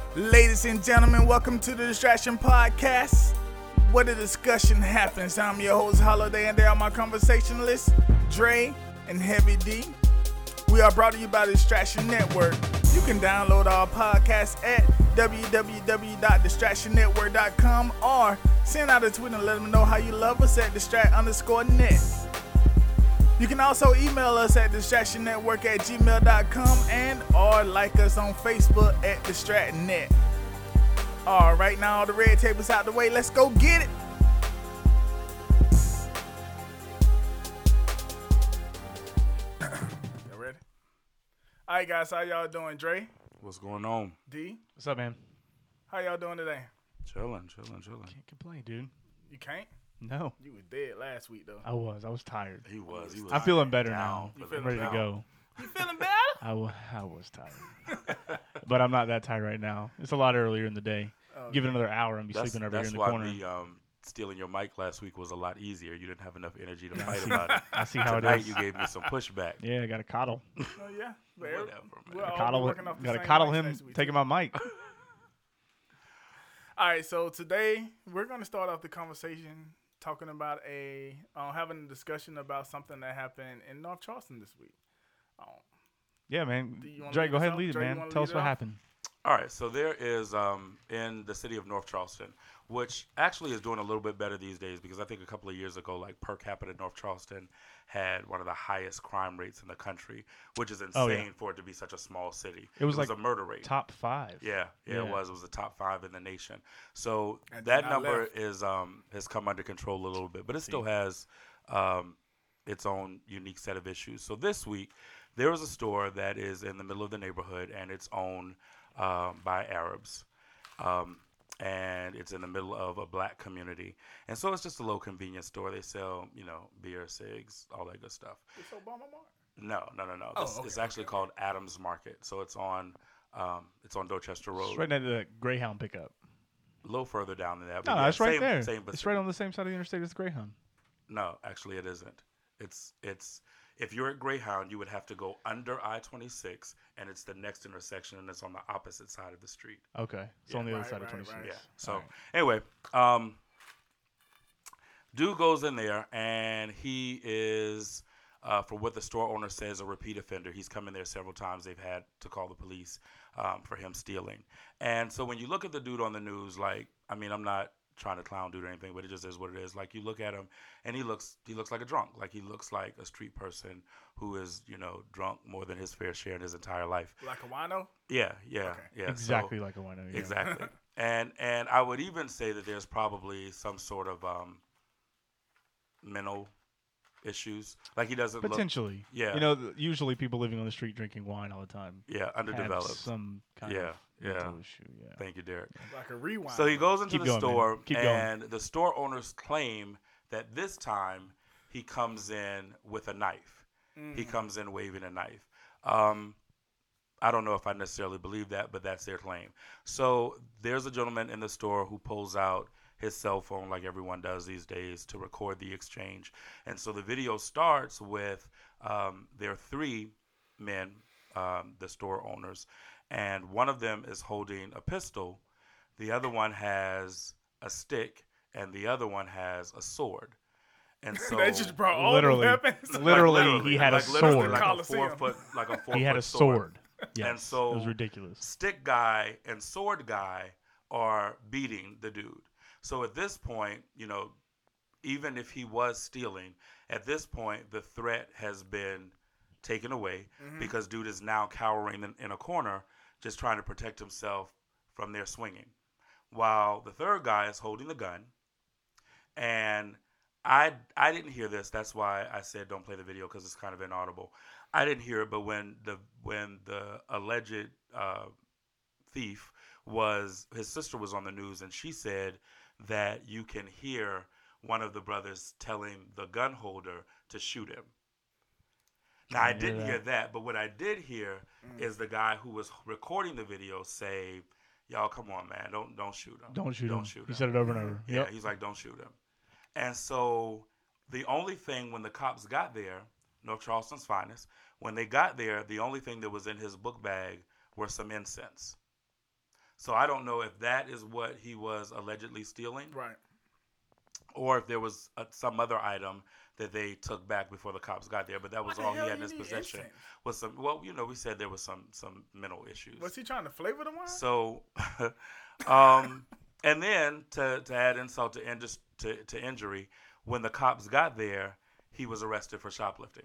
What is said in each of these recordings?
Ladies and gentlemen, welcome to the Distraction Podcast, where the discussion happens. I'm your host, Holiday, and they are my conversationalists, Dre and Heavy D. We are brought to you by the Distraction Network. You can download our podcast at www.distractionnetwork.com or send out a tweet and let them know how you love us at distract_net. You can also email us at distractionnetwork@gmail.com and or like us on Facebook at DistractNet. All right, now all the red tape is out the way. Let's go get it. You ready? All right, guys, how y'all doing? Dre? What's going on? D? What's up, man? How y'all doing today? Chilling. Can't complain, dude. You can't? No. You was dead last week, though. I was tired. He was. I'm feeling better now. You I'm feeling ready to better? go. You feeling better? I was tired. But I'm not that tired right now. It's a lot earlier in the day. Give it another hour and be sleeping over here in the corner. That's why stealing your mic last week was a lot easier. You didn't have enough energy to fight about it. I see how Tonight it is. you gave me some pushback. Yeah, I got to coddle. Oh, yeah. Whatever, We're man. all working off the Got to same coddle mics him next week, taking too. my mic. All right, so today we're going to start off the conversation talking about having a discussion about something that happened in North Charleston this week. Yeah, man. Do you wanna Dre, lead go us ahead off? and lead it, Dre, you man. wanna Tell lead us it what off? happened. All right, so there is in the city of North Charleston, which actually is doing a little bit better these days because I think a couple of years ago, like per capita, North Charleston had one of the highest crime rates in the country, which is insane for it to be such a small city. It was like a murder rate. Top 5. Yeah, it was. It was the top 5 in the nation. So And that then I number left. is has come under control a little bit, but it still has its own unique set of issues. So this week, there was a store that is in the middle of the neighborhood, and it's owned by Arabs. And it's in the middle of a black community. And so it's just a little convenience store. They sell, beer, cigs, all that good stuff. It's Obama Mart? No. It's actually called Adams Market. So it's on Dorchester Road. It's right near the Greyhound pickup. A little further down than that. No, but it's right there. Same, It's right on the same side of the interstate as Greyhound. No, actually it isn't. It's if you're at Greyhound, you would have to go under I-26, and it's the next intersection, and it's on the opposite side of the street. Okay. It's on the other Right, side of right, 26. right. Yeah. So All right. anyway, dude goes in there, and he is, for what the store owner says, a repeat offender. He's come in there several times. They've had to call the police for him stealing. And so when you look at the dude on the news, I'm not trying to clown dude or anything, but it just is what it is. Like, you look at him, and he looks like a drunk. Like, he looks like a street person who is, drunk more than his fair share in his entire life. Like a wino? Yeah. Exactly like a wino. Yeah. Exactly. And I would even say that there's probably some sort of mental issues. Like, he doesn't Potentially. Yeah. Usually people living on the street drinking wine all the time. Yeah, underdeveloped. Have some kind Yeah, of yeah. mental issue. Yeah. Thank you, Derek. Like a rewind. So he goes into Keep the going, store, man. Keep and the store owners claim that this time he comes in with a knife. He comes in waving a knife. I don't know if I necessarily believe that, but that's their claim. So there's a gentleman in the store who pulls out his cell phone, like everyone does these days, to record the exchange. And so the video starts with there are 3 men, the store owners, and one of them is holding a pistol. The other one has a stick, and the other one has a sword. And so They just brought all Literally. the weapons. Literally, he had a literally sword. like a Coliseum. 4 foot, He had a sword. Yes. And so it was ridiculous. stick guy and sword guy are beating the dude. So at this point, even if he was stealing, at this point the threat has been taken away because dude is now cowering in a corner, just trying to protect himself from their swinging, while the third guy is holding the gun. And I didn't hear this. That's why I said don't play the video, because it's kind of inaudible. I didn't hear it, but when the alleged thief his sister was on the news, and she said that you can hear one of the brothers telling the gun holder to shoot him. Now, I didn't hear that, but what I did hear is the guy who was recording the video say, "Y'all, come on, man, don't shoot him. Don't shoot him. Shoot him." He said it over and over. Yeah, he's like, "Don't shoot him." And so the only thing, when the cops got there, North Charleston's finest, when they got there, the only thing that was in his book bag were some incense. So I don't know if that is what he was allegedly stealing. Right. Or if there was some other item that they took back before the cops got there, but that was all he had in his possession. Was some, well, we said there was some mental issues. Was he trying to flavor the wine? So, and then to add insult to injury, when the cops got there, he was arrested for shoplifting.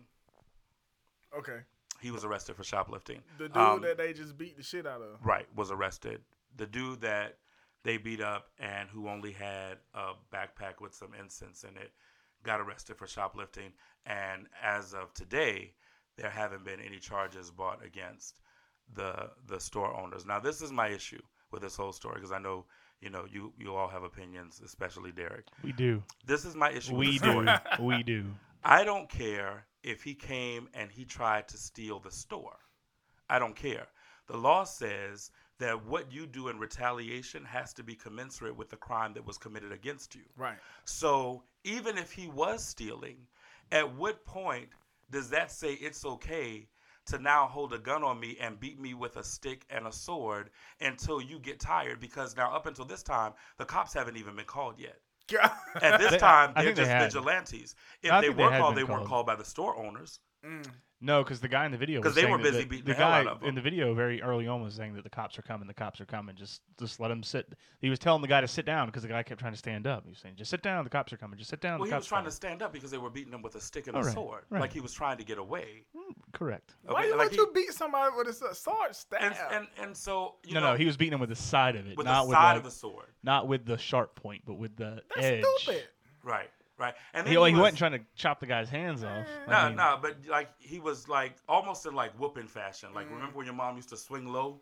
Okay. He was arrested for shoplifting. The dude that they just beat the shit out of. Right, was arrested. The dude that they beat up and who only had a backpack with some incense in it got arrested for shoplifting. And as of today, there haven't been any charges brought against the store owners. Now, this is my issue with this whole story, because I know, you all have opinions, especially Derek. We do. This is my issue with the story. We do. I don't care if he came and he tried to steal the store. I don't care. The law says that what you do in retaliation has to be commensurate with the crime that was committed against you. Right. So even if he was stealing, at what point does that say it's okay to now hold a gun on me and beat me with a stick and a sword until you get tired? Because now up until this time, the cops haven't even been called yet. At this time, they're just vigilantes. If they were called, they weren't called by the store owners. No, because the guy in the video was saying they were busy that beating the hell out of them. In the video very early on was saying that the cops are coming, just let him sit. He was telling the guy to sit down because the guy kept trying to stand up. He was saying, just sit down, the cops are coming, just sit down. Well, he was trying to stand up because they were beating him with a stick and a sword. Right. Like he was trying to get away. Correct. Okay, why would you beat somebody with a sword stab? And so, No, he was beating him with the side of it. With not the side of the sword. Not with the sharp point, but with the edge. That's stupid. Right. And he wasn't trying to chop the guy's hands off. No, but like he was like almost in like whooping fashion. Like remember when your mom used to swing low,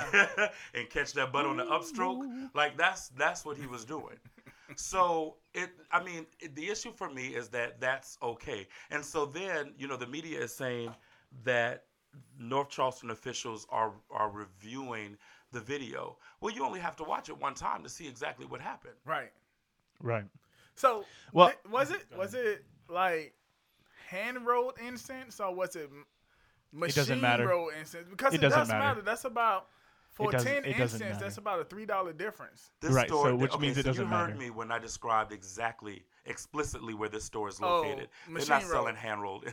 and catch that butt on the upstroke? Like that's what he was doing. So the issue for me is that that's okay. And so then the media is saying that North Charleston officials are reviewing the video. Well, you only have to watch it one time to see exactly what happened. Right. So, was it like hand-rolled incense or was it machine-rolled incense? Because it doesn't matter. That's about, for 10 incense, that's about a $3 difference. Which means it doesn't matter. You heard me when I described explicitly where this store is located. They're not selling hand-rolled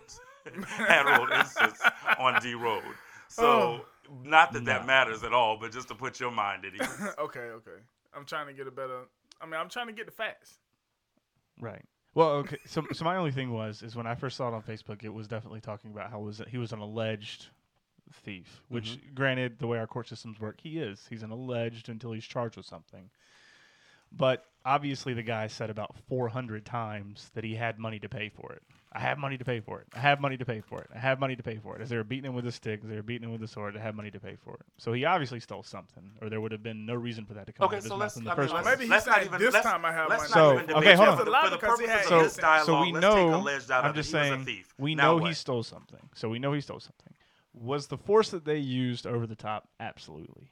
incense on D Road. So, not that matters at all, but just to put your mind at ease. Okay. I'm trying to get I'm trying to get the facts. Right. Well, okay. So my only thing is when I first saw it on Facebook, it was definitely talking about how he was an alleged thief. Which, granted, the way our court systems work, he is. He's an alleged until he's charged with something. But obviously, the guy said about 400 times that he had money to pay for it. I have money to pay for it. I have money to pay for it. I have money to pay for it. As they were beating him with a stick, as they were beating him with a sword, I have money to pay for it. So he obviously stole something, or there would have been no reason for that to come out of his mouth in the first place. Maybe he said this time I have money. So, okay, hold on. For the purpose of this dialogue, so we know, I'm just saying, we know he stole something. So we know he stole something. Was the force that they used over the top? Absolutely.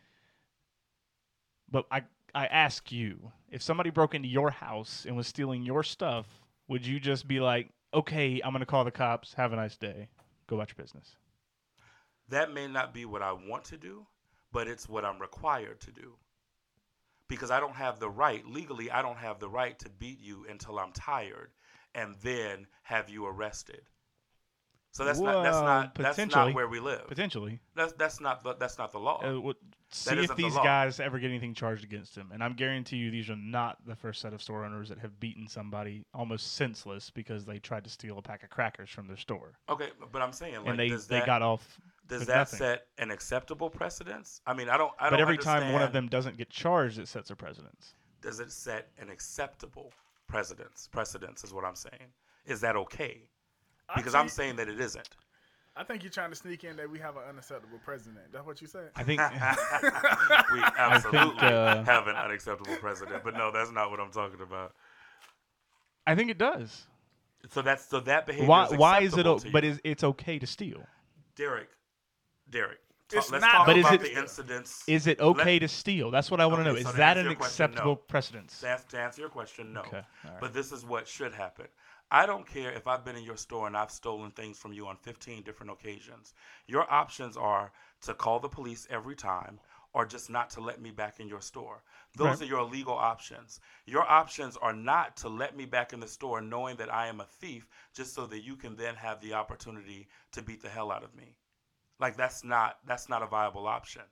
But I ask you, if somebody broke into your house and was stealing your stuff, would you just be like, okay, I'm going to call the cops, have a nice day, go about your business? That may not be what I want to do, but it's what I'm required to do. Because I don't have the right, legally, I don't have the right to beat you until I'm tired and then have you arrested. So that's not where we live. Potentially. That's not the law. See if these guys ever get anything charged against them. And I'm guarantee you these are not the first set of store owners that have beaten somebody almost senseless because they tried to steal a pack of crackers from their store. Okay, but I'm saying, like, and they got off. Does that set an acceptable precedence? I mean, I don't. But every time one of them doesn't get charged, it sets a precedence. Does it set an acceptable precedence? Precedence is what I'm saying. Is that okay? Because I'm saying that it isn't. I think you're trying to sneak in that we have an unacceptable president. That's what you said? I think we absolutely have an unacceptable president. But no, that's not what I'm talking about. I think it does. So that behavior why is it? But it's okay to steal. Derek. Let's talk about the incidents. Is it okay to steal? That's what I want to know. Is that an acceptable precedence? To answer your question, no. Okay. All right. But this is what should happen. I don't care if I've been in your store and I've stolen things from you on 15 different occasions. Your options are to call the police every time or just not to let me back in your store. Those are your legal options. Your options are not to let me back in the store knowing that I am a thief just so that you can then have the opportunity to beat the hell out of me. Like that's not a viable option.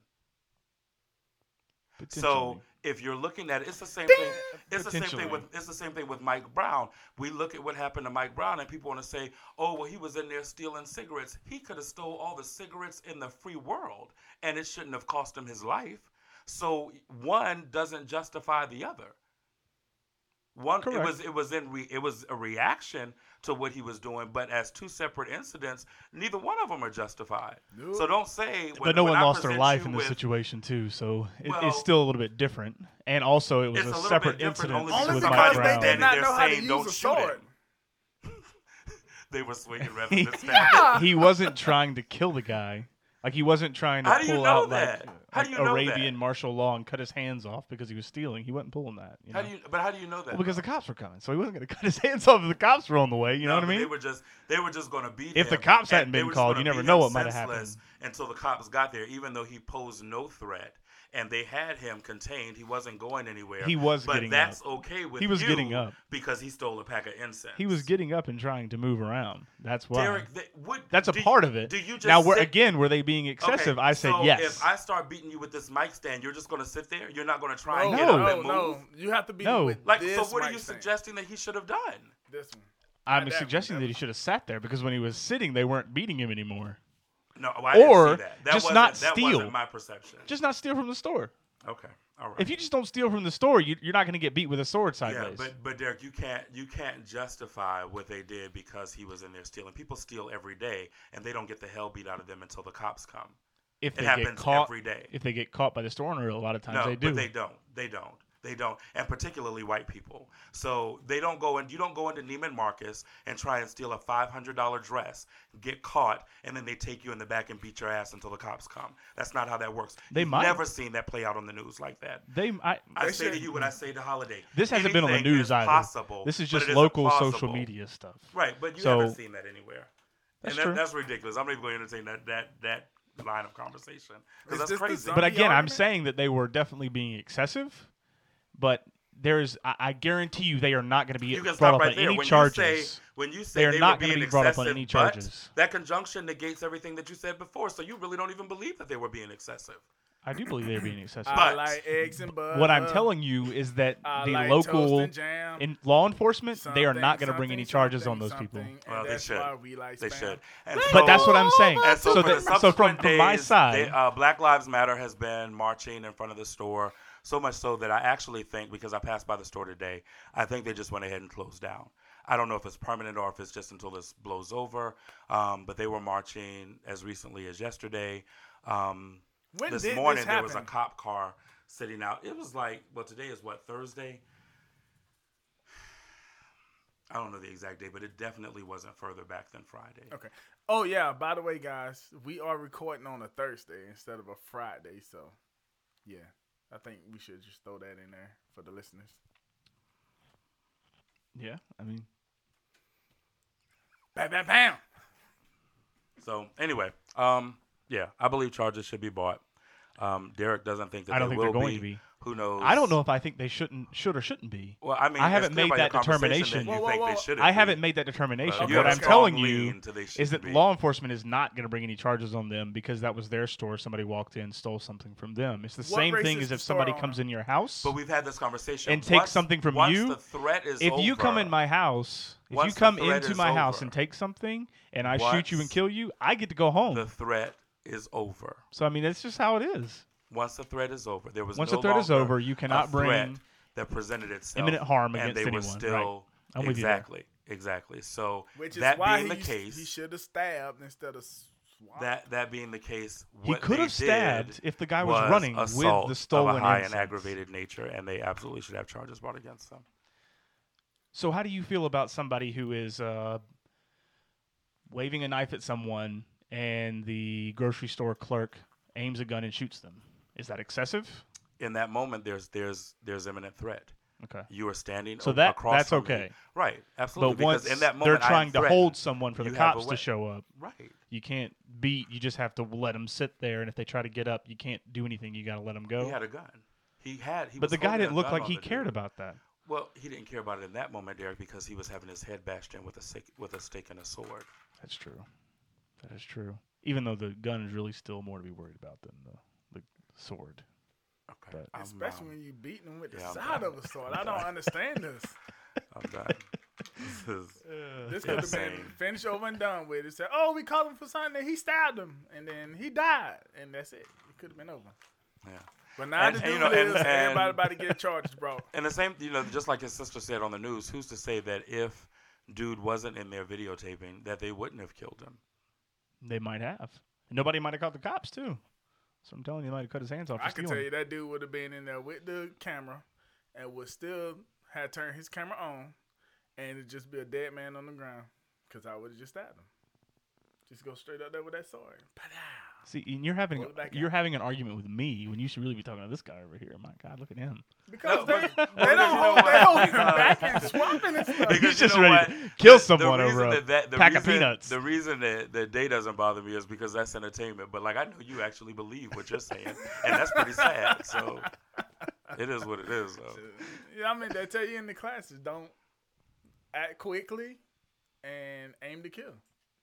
So if you're looking at it, it's the same thing. It's the same thing with Mike Brown. We look at what happened to Mike Brown, and people want to say, "Oh, well, he was in there stealing cigarettes. He could have stole all the cigarettes in the free world, and it shouldn't have cost him his life." So one doesn't justify the other. One, correct. it was a reaction to what he was doing, but as two separate incidents, neither one of them are justified. Nope. So don't say. But no one lost their life in this situation too, so it's still a little bit different. And also, it was a separate incident with Mike Brown. They did not know how to use a sword. They were swinging rather than stabbing. He wasn't trying to kill the guy. Like he wasn't trying to pull out like Arabian martial law and cut his hands off because he was stealing. He wasn't pulling that. You know? How do you know that? Well, because the cops were coming, so he wasn't going to cut his hands off if the cops were on the way. You know what I mean? They were just going to beat him. If the cops hadn't been called, you never know what might have happened until the cops got there. Even though he posed no threat and they had him contained, he wasn't going anywhere. He was but getting that's up. Okay with he was you getting up because he stole a pack of incense. He was getting up and trying to move around. That's why. Derek, that's a part of it. Do you just now, were they being excessive? Okay, I said yes. If I start beating you with this mic stand, you're just going to sit there? You're not going to try and get up and move? No, you have to be with this so what are you stand. suggesting that he should have done? This one. I'm suggesting that he should have sat there because when he was sitting, they weren't beating him anymore. No, I didn't see that. Just not steal. That wasn't my perception. Just not steal from the store. Okay, all right. If you just don't steal from the store, you're not going to get beat with a sword sideways. Yeah, but Derek, you can't justify what they did because he was in there stealing. People steal every day, and they don't get the hell beat out of them until the cops come. It happens every day. If they get caught by the store owner, a lot of times they do. But they don't, and particularly white people. So they don't go in. You don't go into Neiman Marcus and try and steal a $500 dress, get caught, and then they take you in the back and beat your ass until the cops come. That's not how that works. You've never seen that play out on the news like that. I say to you what I say to Holiday. This hasn't been on the news either. Possible, this is just local social media stuff. Right, but you haven't seen that anywhere. That's ridiculous. I'm not even going to entertain that line of conversation because that's crazy. But again, I'm saying that they were definitely being excessive. But I guarantee you, they are not going to be brought up on any charges. When you say they are they not going to be brought up on any charges. That conjunction negates everything that you said before. So you really don't even believe that they were being excessive. I do believe they're being excessive. I like eggs and butter. What I'm telling you is that the local law enforcement, they are not going to bring any charges on those people. Well, they should. They should. But that's what I'm saying. So from my side, Black Lives Matter has been marching in front of the store. So much so that I actually think, because I passed by the store today, I think they just went ahead and closed down. I don't know if it's permanent or if it's just until this blows over. But they were marching as recently as yesterday. This morning there was a cop car sitting out. It was like, today is Thursday? I don't know the exact day, but it definitely wasn't further back than Friday. Okay. Oh, yeah. By the way, guys, we are recording on a Thursday instead of a Friday. So, yeah. I think we should just throw that in there for the listeners. Yeah, I mean. Bam, bam, bam. So, anyway, yeah, I believe charges should be brought. Derek doesn't think that I don't think will they're going to be. Who knows? I don't know if I think they should or shouldn't be. Well, I mean, I haven't made that determination. I haven't made that determination. What I'm telling you is that law enforcement is not going to bring any charges on them because that was their store. Somebody walked in, stole something from them. It's the same thing as if somebody comes in your house. But we've had this conversation and takes something from you. The threat is if you come in my house, if you come into my house and take something, and I shoot you and kill you, I get to go home. The threat is over. So I mean, that's just how it is. Once the threat is over, there was once the threat is over, you cannot bring that presented itself imminent harm against anyone. And they were still exactly. So which is that why being the case, he should have stabbed instead of swapped. That being the case, he could have stabbed if the guy was running with the stolen of a high incense. and aggravated nature, and they absolutely should have charges brought against them. So how do you feel about somebody who is waving a knife at someone and the grocery store clerk aims a gun and shoots them? Is that excessive? In that moment, there's imminent threat. Okay. You are standing So across that's from me. okay. Right, absolutely. But once because in that moment, they're trying to hold threatened. someone for the You have a cops to way. show up, Right. you can't beat. You just have to let them sit there, and if they try to get up, you can't do anything. You got to let them go. He had a gun. He but was the guy holding a didn't look gun like on he the cared dude. about that. Well, he didn't care about it in that moment, Derek, because he was having his head bashed in with a stick and a sword. That's true. That is true. Even though the gun is really still more to be worried about than the sword. Okay. But- Especially when you beating them with the I'm side done. of a sword. I don't understand this. I'm done. This could have been Insane. finished over and done with. It said, "Oh, we caught him for something. He stabbed him, and then he died, and that's it. It could have been over." Yeah. But now And- the and, dude you know, lives. and- Everybody about to get charges, bro. And the same, just like his sister said on the news, who's to say that if dude wasn't in there videotaping, that they wouldn't have killed him? They might have. Nobody might have caught the cops too. So I'm telling you, he might have cut his hands off. I for can stealing. tell you that dude would have been in there with the camera, and would still have turned his camera on, and it'd just be a dead man on the ground, because I would have just stabbed him. Just go straight up there with that sword. Pa-dow. See, and you're having Pull it back you're out. having an argument with me when you should really be talking to this guy over here. My God, look at him. Because No, they but- don't you know hold what? they hold him Because- back and swapping and stuff. Because He's you just know ready what? to kill The someone reason over a that- the pack of reason- peanuts. The reason that day doesn't bother me is because that's entertainment. But like I know you actually believe what you're saying, and that's pretty sad. So it is what it is. Though. Yeah, I mean, they tell you in the classes, don't act quickly and aim to kill.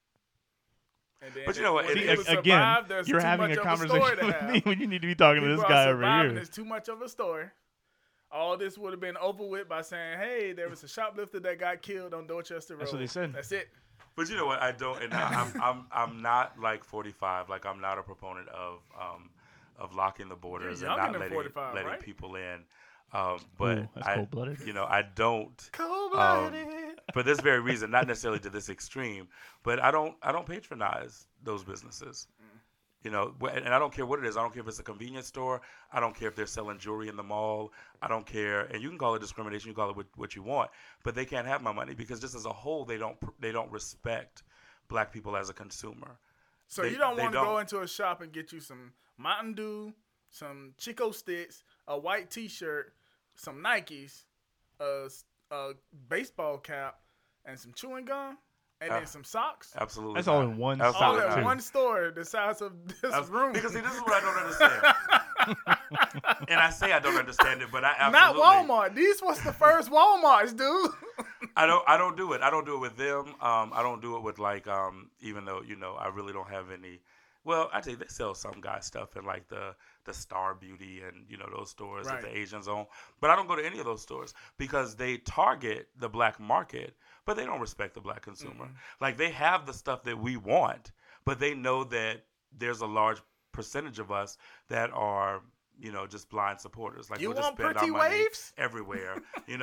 And then But you know what? when See, people Again, survive, there's you're too having much a of conversation story to with have. me when you need to be talking to this People guy are over surviving. here. It's too much of a story. All this would have been over with by saying, "Hey, there was a shoplifter that got killed on Dorchester Road." That's what they said. That's it. But you know what? I don't, and I'm not like 45. Like I'm not a proponent of locking the borders You're and younger not than letting 45, right? people in. But Ooh, that's I, cold-blooded. I don't. Cold-blooded. For this very reason, not necessarily to this extreme, but I don't patronize those businesses. And I don't care what it is. I don't care if it's a convenience store. I don't care if they're selling jewelry in the mall. I don't care. And you can call it discrimination. You call it what you want. But they can't have my money because just as a whole, they don't respect black people as a consumer. So They- you don't they want to go don't. into a shop and get you some Mountain Dew, some Chico sticks, a white T-shirt, some Nikes, a baseball cap, and some chewing gum, and then some socks. Absolutely. That's all not. in one All Absolutely at stock, too. not. one store, the size of this room. Because see, this is what I don't understand. And I say I don't understand it, but I Not absolutely Walmart. These was the first Walmarts, dude. I don't do it. I don't do it with them. I don't do it with even though I really don't have any. Well, I tell you, they sell some guy stuff in like the Star Beauty and those stores Right. that the Asians own. But I don't go to any of those stores because they target the black market, but they don't respect the black consumer. Like they have the stuff that we want, but they know that there's a large percentage of us that are just blind supporters. Like You we'll just want spend pretty our money waves? everywhere,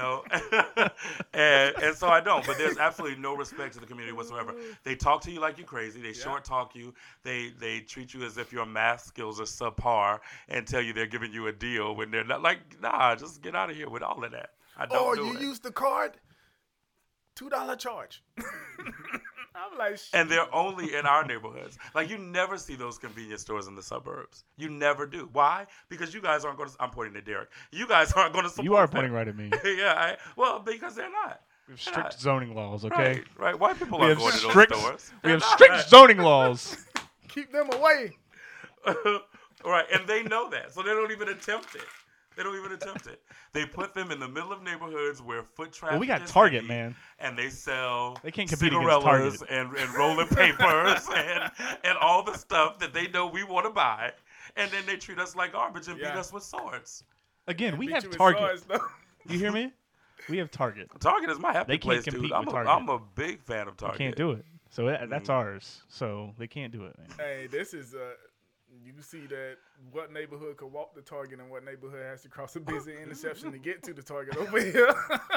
and so I don't. But there's absolutely no respect to the community whatsoever. They talk to you like you're crazy. They short talk you. They treat you as if your math skills are subpar and tell you they're giving you a deal when they're not. Like, nah, just get out of here with all of that. I don't Or do you it. use the card, $2 charge. I'm like, shit. And they're only in our neighborhoods. Like, you never see those convenience stores in the suburbs. You never do. Why? Because you guys aren't going to. I'm pointing at Derek. You guys aren't going to support You are them. pointing right at me. Yeah. Well, because they're not. We have strict zoning laws, okay? Right. White people We aren't have going to strict, those stores. we have They're not. strict zoning laws. Keep them away. Right, and they know that, so they don't even attempt it. They put them in the middle of neighborhoods where foot traffic. Well, we got is Target, heavy, man. and they sell. They can't compete against Target. cigarellas and rolling papers and all the stuff that they know we want to buy, and then they treat us like garbage and beat Yeah. us with swords. Again, we Beat have you with Target. swords, though. You hear me? We have Target. Target is my happy They can't place, compete dude. with Target. I'm a big fan of Target. Can't do it. So that's ours. So they can't do it, man. Hey, this is you can see that what neighborhood could walk the Target and what neighborhood has to cross a busy intersection to get to the Target over here.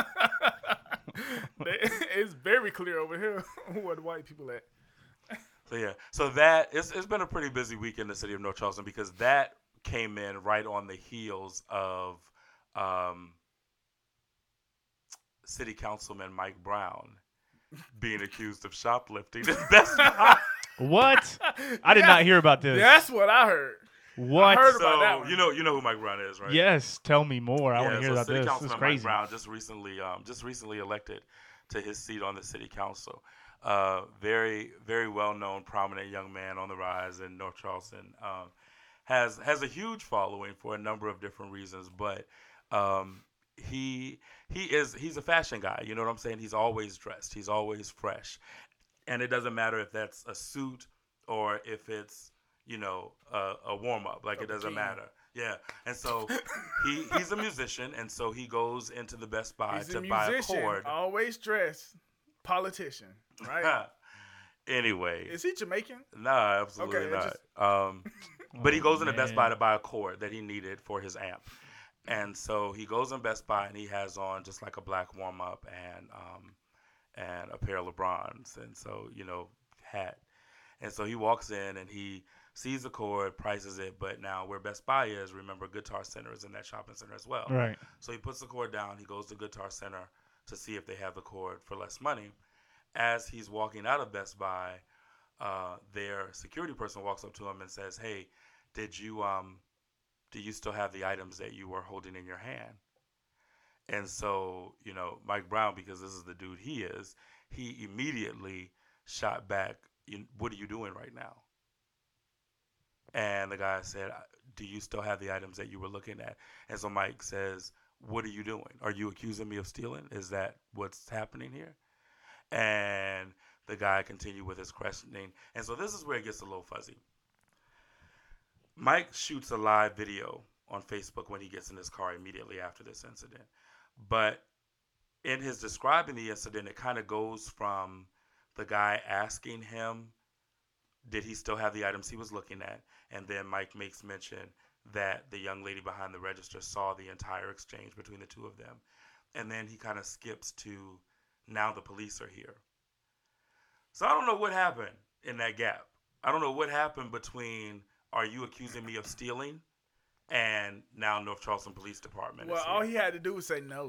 It's very clear over here where the white people at. So yeah, so that it's been a pretty busy week in the city of North Charleston because that came in right on the heels of City Councilman Mike Brown being accused of shoplifting. That's What? I did not hear about this. That's what I heard. What? I heard about that So one. you know who Mike Brown is, right? Yes, tell me more. I want to Yeah, hear so about City this. This Councilman is Mike crazy. Brown just recently elected to his seat on the city council. Very, very well-known, prominent young man on the rise in North Charleston. Has a huge following for a number of different reasons, but he's a fashion guy. You know what I'm saying? He's always dressed. He's always fresh, and it doesn't matter if that's a suit or if it's a warm-up. Like, it doesn't matter. Yeah, and so he's a musician, and so he goes into the Best Buy He's to a buy a musician, cord. always dressed, politician, right? Anyway, Is he Jamaican? nah, absolutely Okay, not. just- But he goes into man. Best Buy to buy a cord that he needed for his amp, and so he goes in Best Buy and he has on just like a black warm-up and a pair of LeBrons, and so hat, and so he walks in and he sees the cord, prices it, but now where Best Buy is, remember, Guitar Center is in that shopping center as well. Right. So he puts the cord down. He goes to Guitar Center to see if they have the cord for less money. As he's walking out of Best Buy, their security person walks up to him and says, "Hey, do you still have the items that you were holding in your hand?" And so, Mike Brown, because this is the dude he is, he immediately shot back, "What are you doing right now?" And the guy said, "Do you still have the items that you were looking at?" And so Mike says, "What are you doing? Are you accusing me of stealing? Is that what's happening here?" And the guy continued with his questioning. And so this is where it gets a little fuzzy. Mike shoots a live video on Facebook when he gets in his car immediately after this incident. But in his describing the incident, it kind of goes from the guy asking him, did he still have the items he was looking at? And then Mike makes mention that the young lady behind the register saw the entire exchange between the two of them. And then he kind of skips to, now the police are here. So I don't know what happened in that gap. I don't know what happened between, are you accusing me of stealing, and now North Charleston Police Department Well, is here. all he had to do was say no.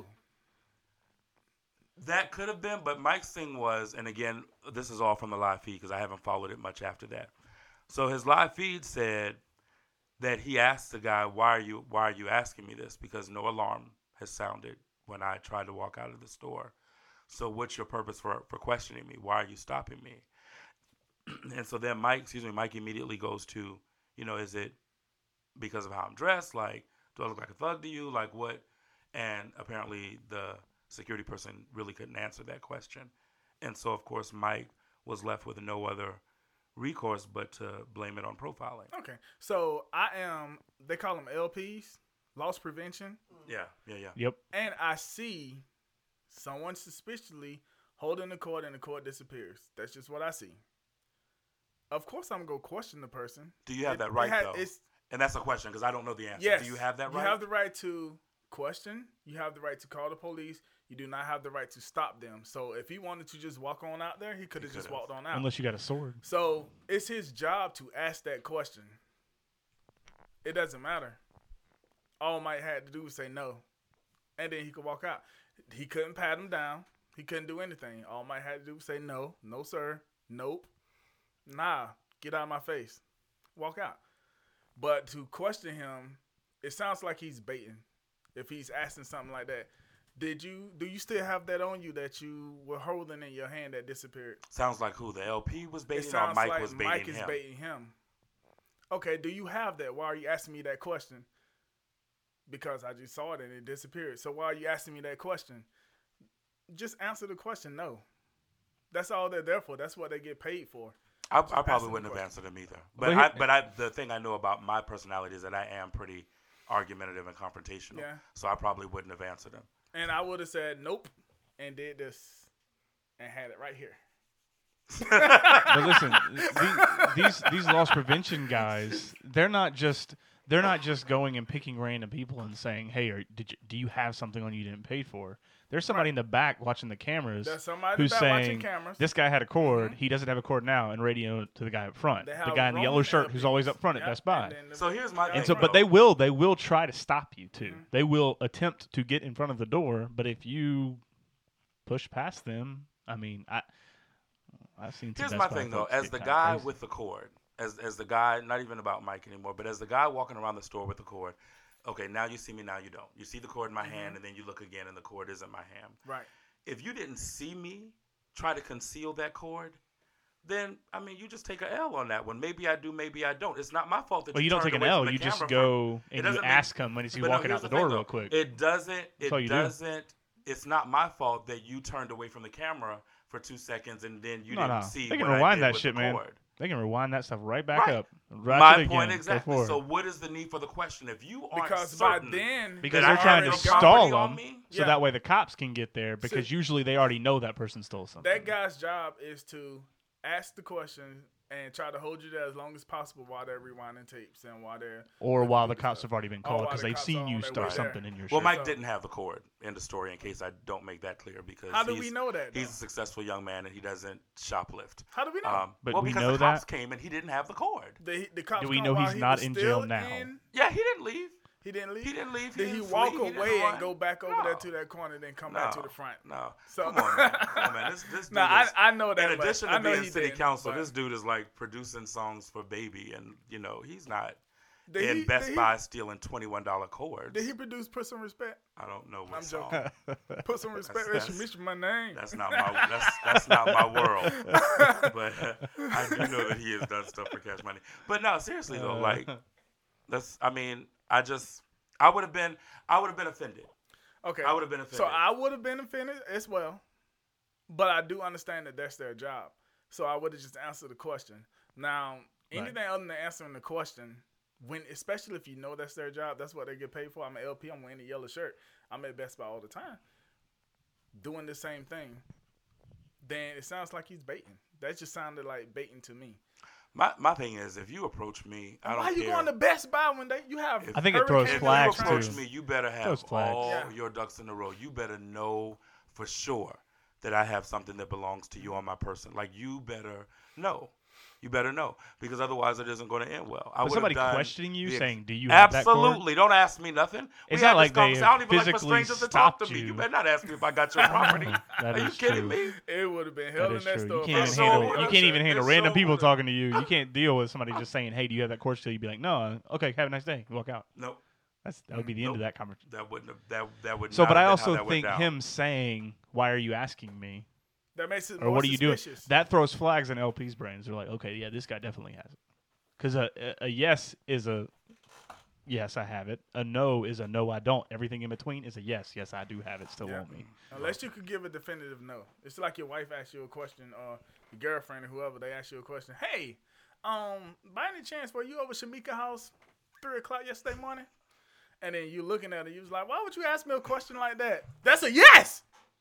That could have been, but Mike's thing was, and again, this is all from the live feed because I haven't followed it much after that. So his live feed said that he asked the guy, why are you asking me this? Because no alarm has sounded when I tried to walk out of the store. So what's your purpose for questioning me? Why are you stopping me? And so then Mike immediately goes to, is it because of how I'm dressed? Like, do I look like a thug to you? Like, what? And apparently the security person really couldn't answer that question. And so, of course, Mike was left with no other recourse but to blame it on profiling. Okay. So they call them LPs, loss prevention. Yeah. Yep. And I see someone suspiciously holding the cord and the cord disappears. That's just what I see. Of course, I'm going to go question the person. Do you have that right, though? And that's a question because I don't know the answer. Yes. Do you have that right? You have the right to question. You have the right to call the police. You do not have the right to stop them. So if he wanted to just walk on out there, he could have just walked on out. Unless you got a sword. So it's his job to ask that question. It doesn't matter. All Mike had to do was say no. And then he could walk out. He couldn't pat him down. He couldn't do anything. All Mike had to do was say no. No, sir. Nope. Nah. Get out of my face. Walk out. But to question him, it sounds like he's baiting. If he's asking something like that. Do you still have that on you that you were holding in your hand that disappeared? Sounds like who? The LP was It baiting or sounds Mike like was baiting Mike is him? baiting him. Okay, do you have that? Why are you asking me that question? Because I just saw it and it disappeared. So why are you asking me that question? Just answer the question, no. That's all they're there for. That's what they get paid for. I Just probably answer the wouldn't have question. answered him either. But But the thing I know about my personality is that I am pretty argumentative and confrontational. Yeah. So I probably wouldn't have answered him. And I would have said nope and did this and had it right here. But listen, these loss prevention guys, they're not just going and picking random people and saying, "Hey, do you have something on you didn't pay for?" There's somebody in the back watching the cameras There's somebody who's in the back watching saying, cameras. "This guy had a cord. He doesn't have a cord now," and radio to the guy up front, They the have guy in the yellow Roman shirt who's always up front at Yep, Best Buy. and then the So here's my guy thing, And so, in but front. they will try to stop you too. They will attempt to get in front of the door, but if you push past them, I mean, I've seen. some Here's Best my Buy thing, though. folks As get the kinda guy crazy. with the cord, as the guy, not even about Mike anymore, but as the guy walking around the store with the cord, okay, now you see me, now you don't. You see the cord in my hand, and then you look again, and the cord is in my hand. Right. If you didn't see me try to conceal that cord, then, I mean, you just take an L on that one. Maybe I do, maybe I don't. It's not my fault that Well, you don't take an L. You just go and you ask him when he's walking out the door real quick. It doesn't. It's not my fault that you turned away from the camera for 2 seconds and then you didn't see. They can what rewind I did that shit, the man. cord. They can rewind that stuff right back up. Right My point exactly. So what is the need for the question? If you aren't certain, because they're trying to stall them, so Yeah. that way the cops can get there. Because usually they already know that person stole something. That guy's job is to ask the question and try to hold you there as long as possible while they're rewinding tapes and while the cops have already been called because they've seen you start something in your shirt. Well, Mike didn't have the cord in the story, in case I don't make that clear, because how do we know that? He's a successful young man and he doesn't shoplift. How do we know? But we because know the cops that came and he didn't have the cord. The cops do we come know while he's he not was in still jail now? Yeah, he didn't leave. He didn't leave. He didn't leave. Did he walk away and go back over there to that corner, and then come back to the front? No. So, come on, man. Come on, man. This dude I know that. In addition to being city council, but this dude is like producing songs for Baby, and he's not Did he- Best did he- Buy stealing $21 cords. Did he produce "Put Some Respect"? I don't know what I'm song. joking. Put some respect. That's- That's mention my name. That's not my world. But I do know that he has done stuff for Cash Money. But no, seriously though, like I would have been offended. Okay. I would have been offended. So I would have been offended as well, but I do understand that that's their job. So I would have just answered the question. Now, anything other than answering the question, especially if you know that's their job, that's what they get paid for. I'm an LP. I'm wearing a yellow shirt. I'm at Best Buy all the time, doing the same thing. Then it sounds like he's baiting. That just sounded like baiting to me. My thing is, if you approach me, I don't care. Why you going to Best Buy when you have? I think it throws flags If you approach too. me, you better have all your ducks in a row. You better know for sure that I have something that belongs to you on my person. Like, you better know. You better know, because otherwise it isn't going to end well. But somebody questioning you, saying, "Do you have that cord?" Absolutely. Don't ask me nothing. It's not like they I don't even like for physically strangers to talk to stopped me. you. You better not ask me if I got your property. That Are you is kidding true. me? It would have been hell in that store. You can't even handle random people talking to you. You can't deal with somebody just saying, "Hey, do you have that cord still?" You'd be like, "No." Okay, have a nice day. Walk out. Nope. That would be the end of that conversation. That wouldn't have. That would. So, not but I have been how also that went think down. him saying, "Why are you asking me?" That makes it Or more what are you doing? suspicious. That throws flags in LP's brains. They're like, okay, yeah, this guy definitely has it. Because a yes is a yes, I have it. A no is a no, I don't. Everything in between is a yes. Yes, I do have it. Still want me. Unless you could give a definitive no. It's like your wife asks you a question, or your girlfriend or whoever, they ask you a question. Hey, by any chance, were you over Shamika house 3:00 yesterday morning? And then you looking at her, you was like, why would you ask me a question like that? That's a yes.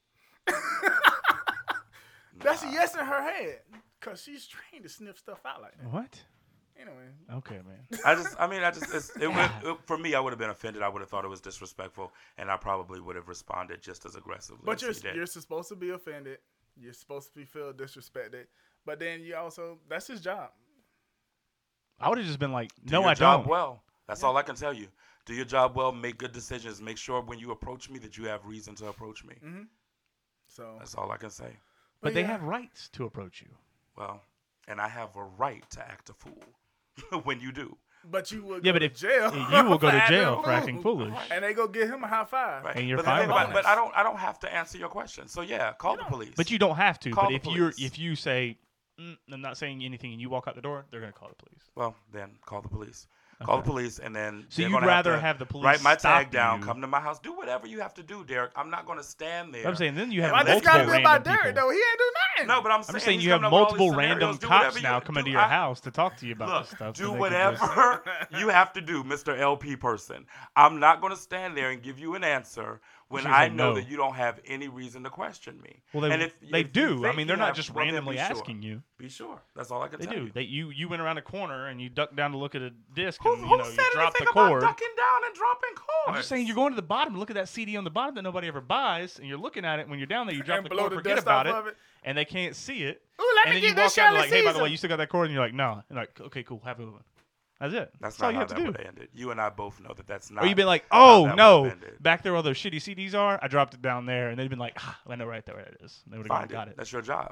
That's a yes in her head, because she's trained to sniff stuff out like that. What? Anyway. Okay, man. For me, I would have been offended. I would have thought it was disrespectful, and I probably would have responded just as aggressively. But as he did. you're supposed to be offended. You're supposed to feel disrespected. But then you also, that's his job. I would have just been like, Do no, your I job don't. well. That's all I can tell you. Do your job well. Make good decisions. Make sure when you approach me that you have reason to approach me. Mm-hmm. So That's all I can say. But they have rights to approach you. Well, and I have a right to act a fool when you do. But you will Yeah, go but to if jail. you will go to for jail acting for acting fool. foolish. And they go give him a high five. Right. And you're but, fine with but that. I don't have to answer your question. So yeah, call the police. But you don't have to. Call But the if police. you say, I'm not saying anything, and you walk out the door, they're gonna call the police. Well, then call the police. Call the police, and then So they're you'd gonna rather to have the police write my stop tag down, you. come to my house, do whatever you have to do, Derek. I'm not going to stand there. I'm saying then you have Why this multiple gotta be random about people. Derek though? He ain't do nothing. No, but I'm I'm saying, saying he's you have coming up with all these multiple random scenarios. Do cops whatever now you coming do. to your house to talk to you about Look, this stuff. do so they can whatever you have to do, Mr. LP person. I'm not going to stand there and give you an answer when You're I saying know no. that you don't have any reason to question me. Well, they, and if they if you do. I think mean, you they're not have- just well, then randomly be sure. asking you. Be sure. That's all I can They tell do. you. You went around a corner and you ducked down to look at a disc Who and you said dropped the anything about cord. ducking down and dropping cords? I'm just saying you're going to the bottom to look at that CD on the bottom that nobody ever buys, and you're looking at it when you're down there. You drop And the blow cord, the forget dust about off it, of it. and they can't see it. Ooh, let and me then you get walk this down and Shirley like, hey, by the Caesar. way, you still got that cord? And you're like, no. And like, okay, cool, have a good one. That's it. That's all not you how have to that do. would have ended. You and I both know that that's not. Or you've been like, how oh that no, would've ended. back there where those shitty CDs are, I dropped it down there, and they've been like, I know right there where it is. And they would have gone Find and got it. it. That's your job.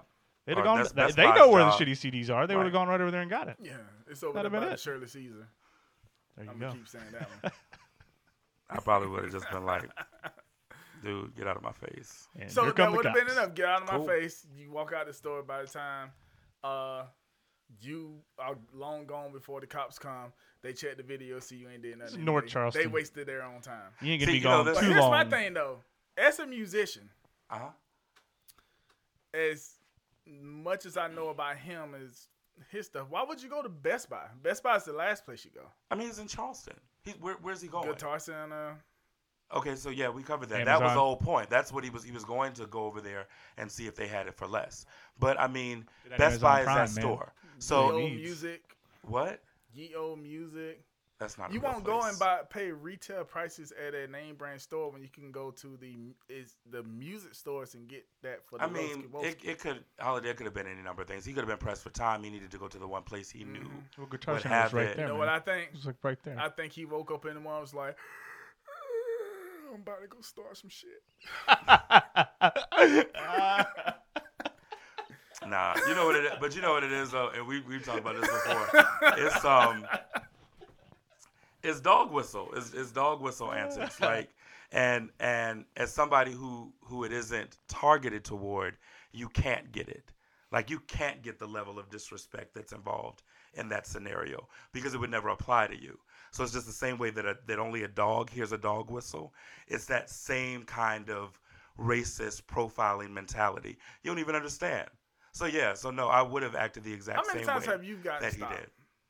They'd have Or gone. that's Best They Buy's know where the job. shitty CDs are. They would Right. have gone right over there and got it. Yeah, it's over That'd there have by been the it. Shirley Caesar. There you I'm go. gonna keep saying that one. I probably would have just been like, dude, get out of my face. And So here that come the would have been cops. enough. Get out of Cool. my face. You walk out the store by the time you are long gone before the cops come. They check the video, see you ain't did nothing. This is North anyway. Charleston. They wasted their own time. You ain't gonna See, be you know, gone this- But too here's long. my thing though. As a musician, Uh-huh. as much as I know about him is his stuff, why would you go to Best Buy? Best Buy is the last place you go. I mean, he's in Charleston. Where's he going? Guitar Center. Okay, so yeah, we covered that. That Amazon. was the whole point. That's what he was going to go over there and see if they had it for less. But I mean, That Best Amazon Buy is Prime, that man. store. Ye So Old needs. Music. what? Ye Old Music. That's not. You a real won't go place. and pay retail prices at a name brand store when you can go to the music stores and get that for the I mean, it could Holiday. It could have been any number of things. He could have been pressed for time. He needed to go to the one place he knew. Well, Guitar would Center have was right it. there. You know man. what I think? It was like right there. I think he woke up in the morning and was like, I'm about to go start some shit. Nah, you know what it is, but you know what it is though, and we've talked about this before. It's dog whistle. It's dog whistle antics. Like, and as somebody who it isn't targeted toward, you can't get it. Like, you can't get the level of disrespect that's involved in that scenario because it would never apply to you. So it's just the same way that only a dog hears a dog whistle. It's that same kind of racist profiling mentality. You don't even understand. So yeah, so no, I would have acted the exact How same many times way have you gotten that stopped? he did.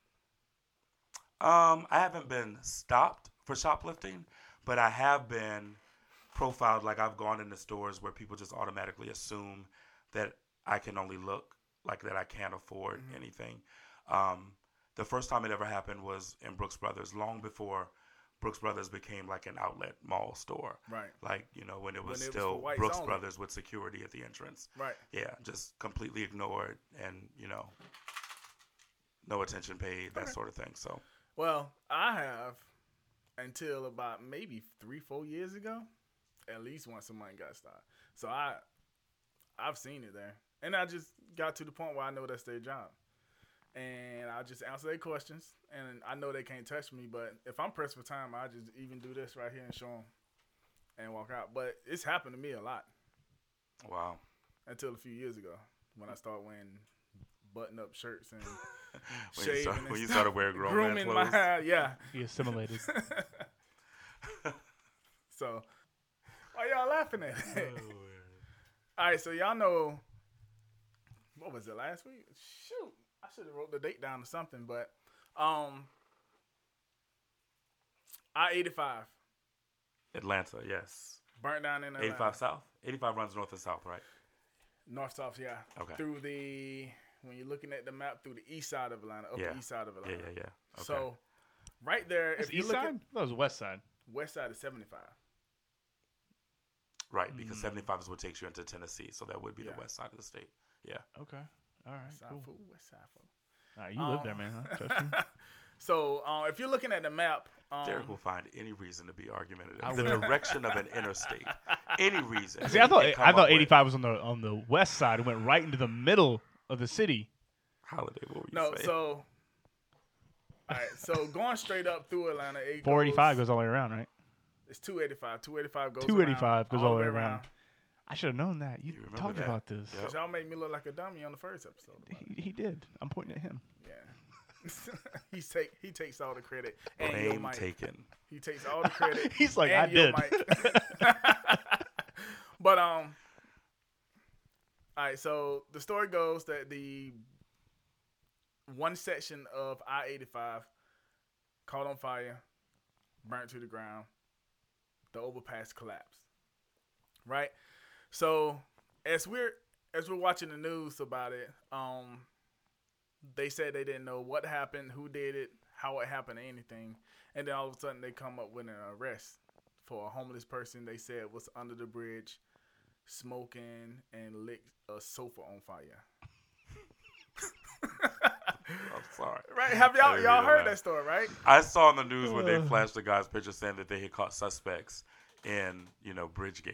I haven't been stopped for shoplifting, but I have been profiled. Like, I've gone into stores where people just automatically assume that I can only look, like that I can't afford anything. The first time it ever happened was in Brooks Brothers, long before Brooks Brothers became like an outlet mall store. Right. Like, you know, when it was When it was still for whites Brooks only. Brothers with security at the entrance. Right. Yeah, just completely ignored and, you know, no attention paid, that sort of thing. So, Well, I have until about maybe 3-4 years ago. At least once somebody got stopped. So I've seen it there. And I just got to the point where I know that's their job. And I just answer their questions. And I know they can't touch me. But if I'm pressed for time, I just even do this right here and show them and walk out. But it's happened to me a lot wow. until a few years ago when I started wearing button-up shirts and When shaving you and started wearing grown man grooming clothes. my yeah. He assimilated. So, why y'all laughing at it? All right, so y'all know, what was it, last week? Shoot, I should have wrote the date down or something, but I-85 Atlanta, yes. burnt down in Atlanta. 85 South? 85 runs north and south, right? North-south, yeah. Okay. Through when you're looking at the map, through the east side of Atlanta, upper east side of Atlanta. Yeah. Okay. So, right there, That's if you east look side? at That was west side. west side is 75. Right, because 75 is what takes you into Tennessee, so that would be Yeah. the west side of the state. Yeah. Okay. All right. West side Cool. fool, west side fool. All right, you live there, man. Huh? Trust me. So, if you're looking at the map, Derek will find any reason to be argumentative. I The will. direction of an interstate. Any reason. See, that I he can come thought up with. 85 was on the west side. It went right into the middle of the city. Holiday, what were you no, saying? so, all right, so going straight up through Atlanta, it 485 goes all the way around, right? It's 285. 285 goes 285 goes all the way around. I should have known that. You remember talked that? about this. Yep. 'Cause y'all made me look like a dummy on the first episode. He did. I'm pointing at him. Yeah. he takes all the credit and your Blame mic. taken. He takes all the credit. He's like, and I your did. mic. But all right. So the story goes that the one section of I-85 caught on fire, burnt to the ground. The overpass collapsed. Right. So as we're watching the news about it, they said they didn't know what happened, who did it, how it happened, or anything. And then all of a sudden they come up with an arrest for a homeless person they said was under the bridge smoking and lit a sofa on fire. I'm sorry. Right? Have I didn't y'all read heard that. that story, right? I saw in the news where they flashed the guy's picture saying that they had caught suspects in, Bridgegate.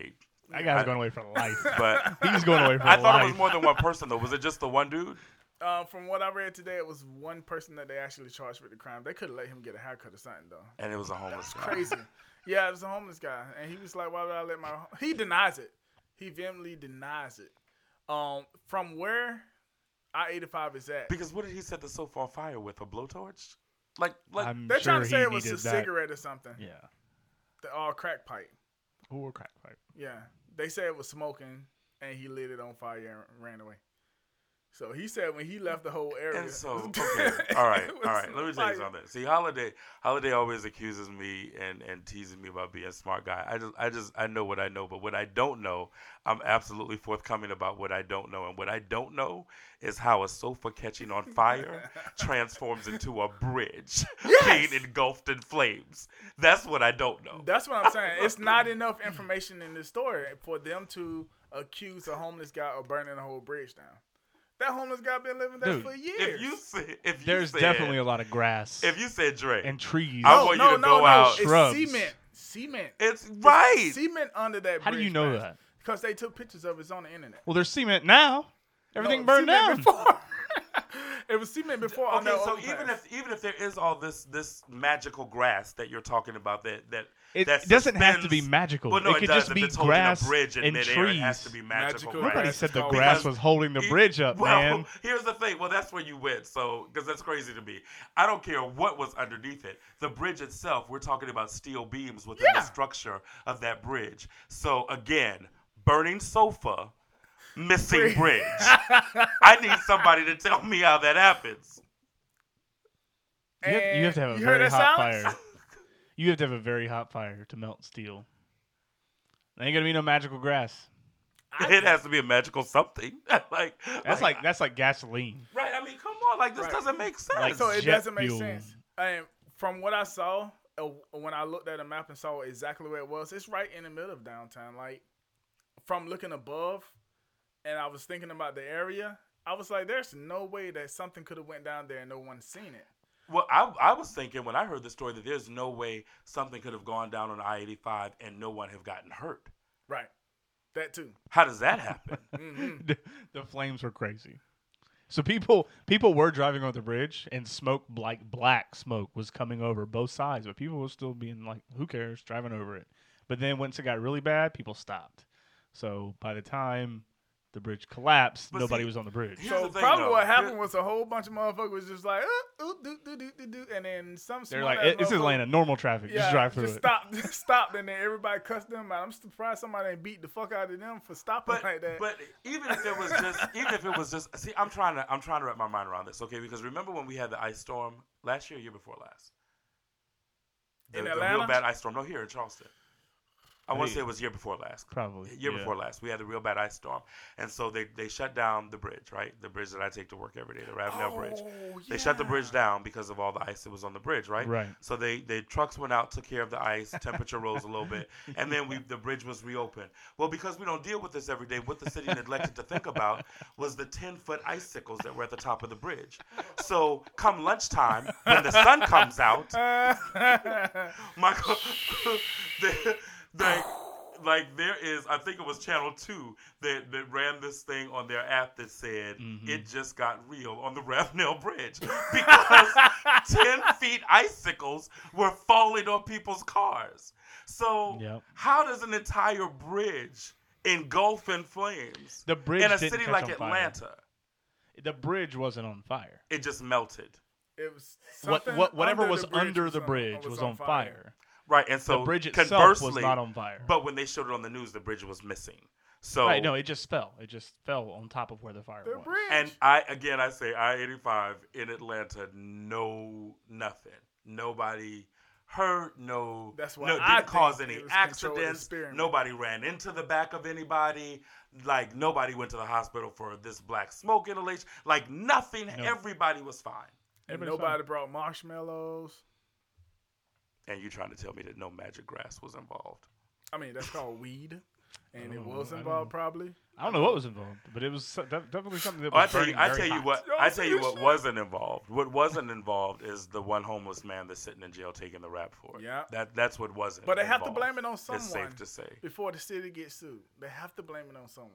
That guy's going away for life. But He's going away for I life. thought it was more than one person though. Was it just the one dude? From what I read today, it was one person that they actually charged with the crime. They could have let him get a haircut or something, though. And it was a homeless guy. Crazy. Yeah, it was a homeless guy. And he was like, why would I let my... He denies it. He vehemently denies it. From where I-85 is at. Because what did he set the sofa on fire with? A blowtorch? Like I'm they're sure trying to say he it was a needed that. cigarette or something. Yeah. The crack pipe. Or crack pipe. Yeah. They said it was smoking, and he lit it on fire and ran away. So he said when he left the whole area. And so, okay, all right. it was Let me tell you fire. something. See, Holiday always accuses me and teases me about being a smart guy. I know what I know, but what I don't know, I'm absolutely forthcoming about what I don't know. And what I don't know is how a sofa catching on fire transforms into a bridge being engulfed in flames. That's what I don't know. That's what I'm saying. It's not enough information in this story for them to accuse a homeless guy of burning the whole bridge down. That homeless guy been living there Dude, for years. There's definitely a lot of grass If you said Dre and trees. I want you to go out. Shrubs. It's cement. It's right. Cement under that bridge. How do you know that? Because they took pictures of it on the internet. Well, there's cement now. Everything No, burned cement down. Before. It was cement before. on Okay, that so overpass. even if there is all this magical grass that you're talking about that It that doesn't have to suspends- be magical. Well, no, it could does. just If be it's holding grass a bridge in and midair, trees. it has to be magical Magical grass. Nobody said the Because- grass was holding the bridge up, well, man. Here's the thing. Well, that's where you went. So, because that's crazy to me. I don't care what was underneath it. The bridge itself, we're talking about steel beams within the Yeah. structure of that bridge. So, again, burning sofa, missing bridge. I need somebody to tell me how that happens. You have to have a You heard very that hot silence? fire. You have to have a very hot fire to melt steel. There ain't gonna be no magical grass. It has to be a magical something. That's like gasoline. right. I mean, come on. Like, this Right. doesn't make sense. Like- So it jet doesn't make fuel. sense. And from what I saw, when I looked at a map and saw exactly where it was, it's right in the middle of downtown. Like, from looking above, and I was thinking about the area, I was like, there's no way that something could have went down there and no one's seen it. Well, I was thinking when I heard the story that there's no way something could have gone down on I-85 and no one have gotten hurt. Right. That too. How does that happen? The flames were crazy. So people were driving on the bridge and smoke, like black smoke, was coming over both sides, but people were still being like, "Who cares?" driving over it. But then once it got really bad, people stopped. So by the time the bridge collapsed, But nobody see, was on the bridge. Here's So the thing, probably though. what happened was a whole bunch of motherfuckers was just like, and then some. They're smart like, ass "This is motherfucker- Atlanta, normal traffic. Just drive through it." Stopped, and then everybody cussed them out. I'm surprised somebody ain't beat the fuck out of them for stopping like that. But even if it was just, see, I'm trying to wrap my mind around this, okay? Because remember when we had the ice storm last year, year before last? In The Atlanta? real bad ice storm. No, here in Charleston. I want to say it was year before last. Probably. Year yeah. before last, we had the real bad ice storm, and so they shut down the bridge, right? The bridge that I take to work every day, the Ravenel Bridge. They shut the bridge down because of all the ice that was on the bridge, right? Right. So the trucks went out, took care of the ice, temperature rose a little bit, and then the bridge was reopened. Well, because we don't deal with this every day, what the city neglected to think about was the 10-foot icicles that were at the top of the bridge. So come lunchtime, when the sun comes out, Michael, like there is, I think it was Channel 2 that ran this thing on their app that said it just got real on the Ravenel Bridge because 10 feet icicles were falling on people's cars. So Yep. how does an entire bridge engulf in flames The bridge in a didn't city catch like on fire. Atlanta? The bridge wasn't on fire. It just melted. It was Whatever under was the bridge under the bridge was on fire. Right, and so The bridge itself conversely, was not on fire. But when they showed it on the news, the bridge was missing. So Right, no, it just fell. It just fell on top of where the fire The was. bridge. And I say I-85 in Atlanta, nothing. Nobody hurt, That's why didn't I think cause any it was controlled accidents. experiment. Nobody ran into the back of anybody. Like, nobody went to the hospital for this black smoke inhalation. Like, nothing. No. Everybody was fine. And Everybody's nobody brought marshmallows. And you trying to tell me that no magic grass was involved? I mean, that's called weed. And it was involved, probably. I don't know what was involved, but it was definitely something that Oh, was burning very hot. I tell you what wasn't involved. What wasn't involved is the one homeless man that's sitting in jail taking the rap for it. Yeah. That's what wasn't. But they involved. have to blame it on someone. It's safe to say. Before the city gets sued, they have to blame it on someone.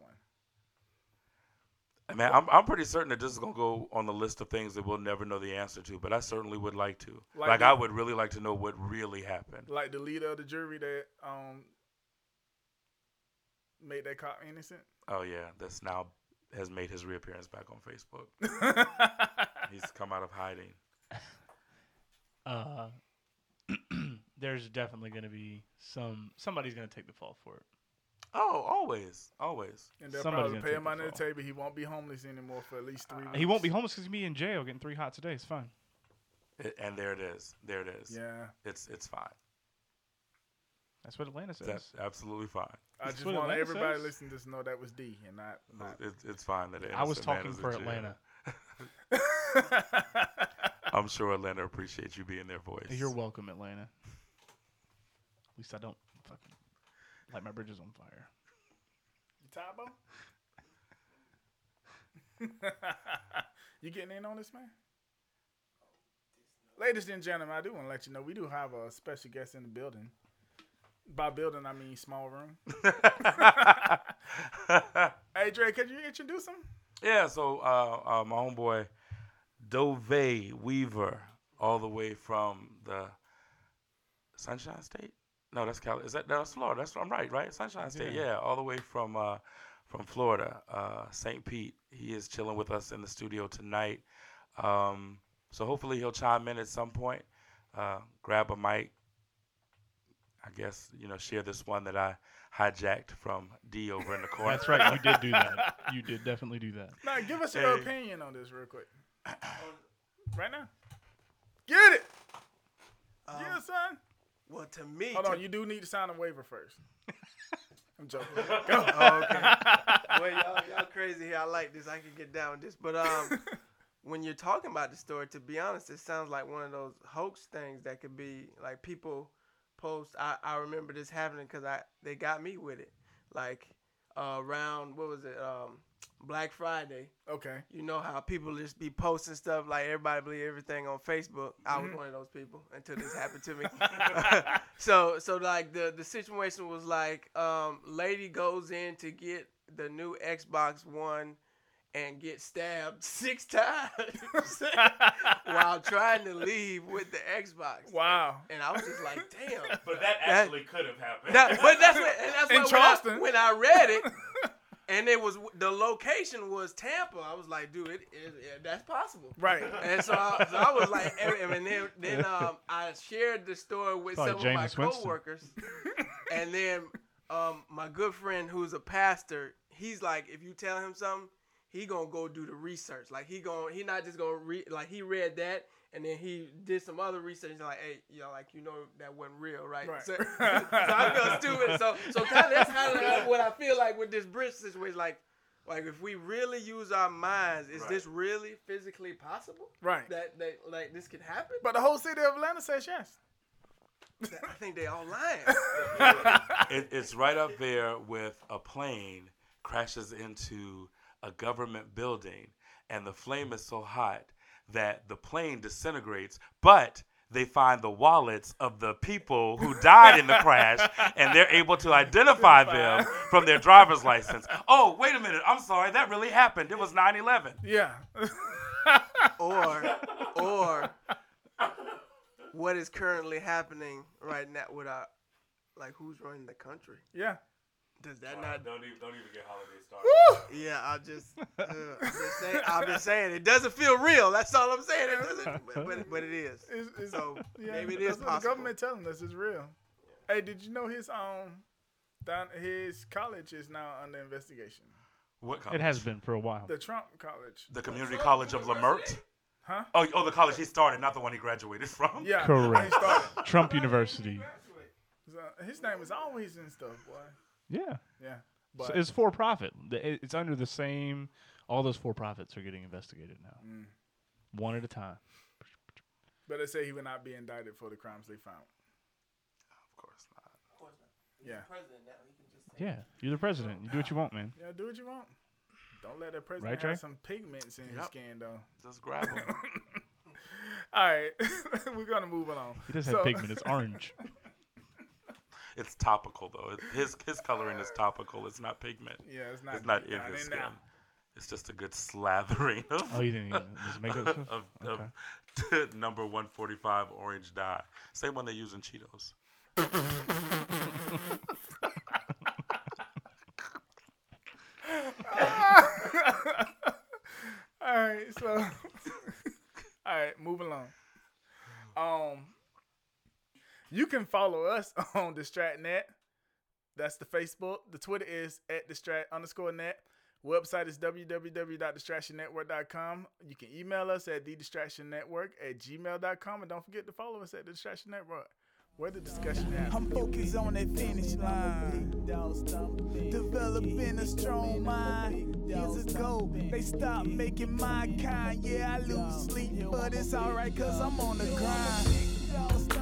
Man, I'm pretty certain that this is gonna go on the list of things that we'll never know the answer to. But I certainly would like to. Like I would really like to know what really happened. Like the leader of the jury that made that cop innocent. Oh yeah, that's now has made his reappearance back on Facebook. He's come out of hiding. There's definitely going to be somebody's going to take the fall for it. Oh, always. And they'll Somebody's probably gonna pay take him the under the fall. table. He won't be homeless anymore for at least 3 weeks. He won't be homeless because he'll be in jail getting 3 hot today. It's fine. And there it is. Yeah. It's fine. That's what Atlanta says. That's absolutely fine. I That's just what want Atlanta everybody says. listening to know that was D and not. It's fine that I was innocent man talking is in for jail. Atlanta. I'm sure Atlanta appreciates you being their voice. You're welcome, Atlanta. At least I don't fucking light my bridges on fire. You Tabo? You getting in on this, man? Ladies and gentlemen, I do want to let you know we do have a special guest in the building. By building, I mean small room. Hey, Dre, could you introduce him? Yeah, so my homeboy Dove Weaver, all the way from the Sunshine State. No, that's Cali. That's Florida? I'm right? Sunshine State. Yeah, all the way from Florida, St. Pete. He is chilling with us in the studio tonight. So hopefully he'll chime in at some point. Grab a mic. I guess share this one that I hijacked from D over in the corner. That's right. You did do that. You did definitely do that. Now, give us your opinion on this real quick. Right now. Get it. Get it, son. Well, to me, Hold on. You do need to sign a waiver first. I'm joking. Go. Oh, okay. Well, y'all crazy here. I like this. I can get down with this. But when you're talking about the story, to be honest, it sounds like one of those hoax things that could be like people post. I remember this happening because they got me with it. Like around, what was it, Black Friday. Okay. You know how people just be posting stuff like everybody believe everything on Facebook. I was one of those people until this happened to me. So like the situation was like lady goes in to get the new Xbox One and get stabbed 6 times while trying to leave with the Xbox. Wow. And I was just like, damn. But that actually could have happened. But that's what In Charleston. when I read it, and the location was Tampa. I was like, dude, that's possible. Right. And so I was like, and then I shared the story with Probably some of my Jameis Winston. coworkers, and then my good friend who's a pastor, he's like, if you tell him something, he gonna go do the research. Like he not just gonna read. Like he read that, and then he did some other research. He's like, hey, that wasn't real, right? Right. So I feel stupid. So kind of that's what I feel like with this bridge situation. Like if we really use our minds, is this really physically possible? Right. That like this could happen? But the whole city of Atlanta says yes. I think they all lying. It's right up there with a plane crashes into a government building, and the flame is so hot that the plane disintegrates, but they find the wallets of the people who died in the crash, and they're able to identify them from their driver's license. Oh, wait a minute. I'm sorry. That really happened. It was 9/11. Yeah. or what is currently happening right now with who's running the country? Yeah. Does that not? Don't even get holiday started. Yeah, I've been saying it doesn't feel real. That's all I'm saying. But it is. So maybe it is that's what possible. the government telling us is real. Hey, did you know his college is now under investigation? What college? It has been for a while. The Trump College. The Community College of Lamert? Huh? Oh, the college he started, not the one he graduated from. Yeah. Correct. He started. Trump University. His name is always in stuff, boy. Yeah. Yeah. So But it's for profit. It's under the same. All those for profits are getting investigated now, one at a time. they say he would not be indicted for the crimes they found. Of course not. Yeah. President now. He can just say Yeah, you're the president. You do what you want, man. Yeah, do what you want. Don't let that president Right, Trey? have some pigments in his Yep. skin, though. Just grab them. All right, we're gonna move along. He does have pigment. It's orange. It's topical though. His coloring is topical. It's not pigment. Yeah, it's not. It's not in not his in skin. now. It's just a good slathering of, Oh, you didn't even just make up stuff? of number 145 orange dye. Same one they use in Cheetos. All right, so all right, move along. You can follow us on DistractNet. That's the Facebook. The Twitter is @distract_net. Website is www.distractionnetwork.com. You can email us at thedistractionnetwork@gmail.com. And don't forget to follow us at The Distraction Network, where the discussion happens. I'm focused on that finish line. Developing a strong mind. Years ago, they stopped making my kind. Yeah, I lose sleep, but it's alright, cause I'm on the grind.